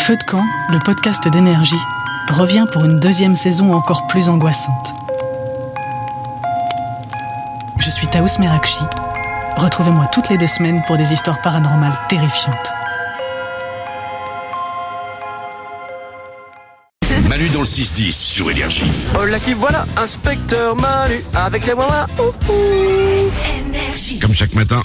Feu de camp, le podcast d'énergie, revient pour une deuxième saison encore plus angoissante. Je suis Taous Merakchi. Retrouvez-moi toutes les 2 semaines pour des histoires paranormales terrifiantes. Manu dans le 6-10 sur Énergie. Oh là qui voilà, inspecteur Manu, avec ses voix. Comme chaque matin.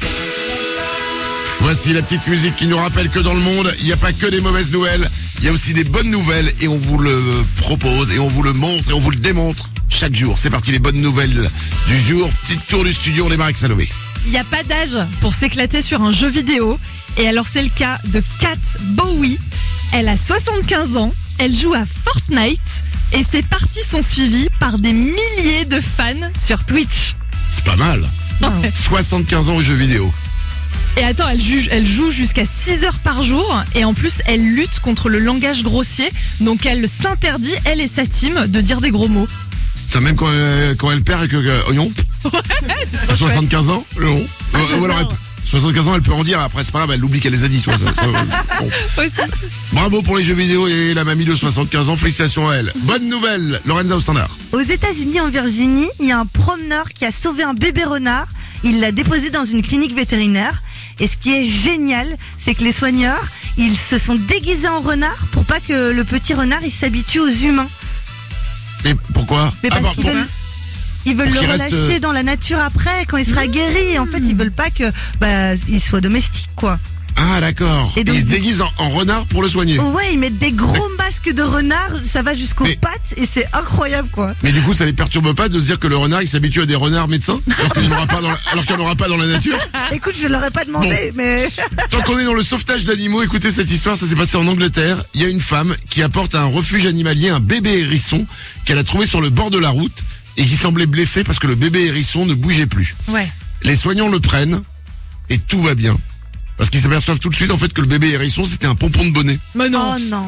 Voici la petite musique qui nous rappelle que dans le monde, il n'y a pas que des mauvaises nouvelles, il y a aussi des bonnes nouvelles et on vous le propose et on vous le montre et on vous le démontre chaque jour. C'est parti, les bonnes nouvelles du jour. Petit tour du studio, on démarre avec Salomé. Il n'y a pas d'âge pour s'éclater sur un jeu vidéo. Et alors c'est le cas de Kat Bowie. Elle a 75 ans, elle joue à Fortnite et ses parties sont suivies par des milliers de fans sur Twitch. C'est pas mal. 75 ans aux jeux vidéo. Et attends, elle joue jusqu'à 6 heures par jour et en plus elle lutte contre le langage grossier. Donc elle s'interdit, elle et sa team, de dire des gros mots. Ça même quand elle perd et que oignon. Ouais, c'est À trop 75 ans, non. Ou alors j'adore. 75 ans, elle peut en dire, après c'est pas grave, elle oublie qu'elle les a dit, toi. Bon. chouette. Aussi. Bravo pour les jeux vidéo et la mamie de 75 ans, félicitations à elle. Bonne nouvelle, Lorenza au standard. Aux États-Unis, en Virginie, il y a un promeneur qui a sauvé un bébé renard. Il l'a déposé dans une clinique vétérinaire. Et ce qui est génial, c'est que les soigneurs, ils se sont déguisés en renard pour pas que le petit renard il s'habitue aux humains. Et pourquoi? Mais parce qu'ils veulent, ils veulent pour le qu'il reste, relâcher dans la nature après, quand il sera guéri. En fait, ils veulent pas que il soit domestique, quoi. Ah d'accord. Et donc, Ils se déguisent en renard pour le soigner. Ouais, ils mettent des gros masques de renard, ça va jusqu'aux Mais- pattes et c'est incroyable, quoi. Mais du coup, ça les perturbe pas de se dire que le renard, il s'habitue à des renards médecins alors qu'il n'y en aura pas dans la nature. Écoute, je leur ai pas demandé, mais Tant qu'on est dans le sauvetage d'animaux, écoutez cette histoire, ça s'est passé en Angleterre. Il y a une femme qui apporte à un refuge animalier un bébé hérisson qu'elle a trouvé sur le bord de la route et qui semblait blessé parce que le bébé hérisson ne bougeait plus. Ouais. Les soignants le prennent et tout va bien. Parce qu'ils s'aperçoivent tout de suite en fait que le bébé hérisson c'était un pompon de bonnet. Mais non. oh non.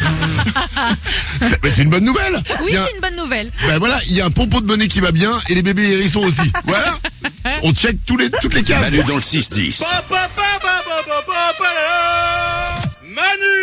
C'est une bonne nouvelle. Oui, Il y a- c'est une bonne nouvelle. Ben voilà, il y a un pompon de bonnet qui va bien et les bébés hérissons aussi. Voilà. On check toutes les cases. Manu dans le 6-10. Manu